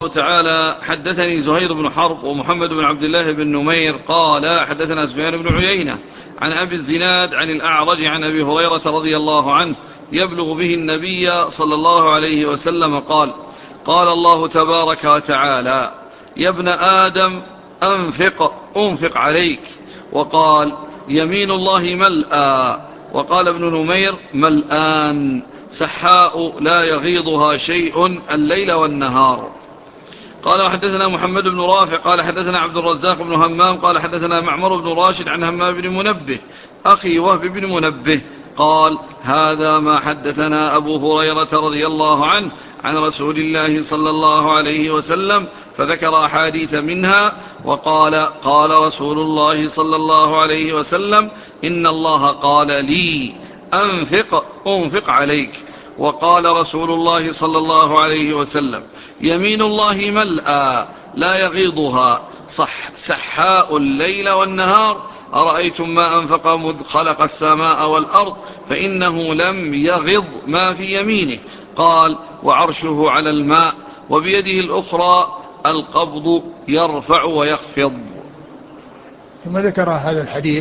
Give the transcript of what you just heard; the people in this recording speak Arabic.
تعالى حدثني زهير بن حرب ومحمد بن عبد الله بن نمير قال حدثنا سفيان بن عيينة عن أبي الزناد عن الأعرج عن أبي هريرة رضي الله عنه يبلغ به النبي صلى الله عليه وسلم قال: قال الله تبارك وتعالى: يا ابن آدم أنفق عليك. وقال: يمين الله ملأى. وقال ابن نمير: ملآن سحاء لا يغيضها شيء الليل والنهار. قال: وحدثنا محمد بن رافع قال حدثنا عبد الرزاق بن همام قال حدثنا معمر بن راشد عن همام بن منبه أخي وهب بن منبه قال: هذا ما حدثنا أبو هريرة رضي الله عنه عن رسول الله صلى الله عليه وسلم، فذكر أحاديث منها وقال: قال رسول الله صلى الله عليه وسلم: إن الله قال لي أنفق عليك. وقال رسول الله صلى الله عليه وسلم: يمين الله ملأى لا يغيضها سحاء الليل والنهار. أرأيتم ما أنفق مذ خلق السماء والأرض فإنه لم يغض ما في يمينه. قال: وعرشه على الماء وبيده الأخرى القبض يرفع ويخفض. ثم ذكر هذا الحديث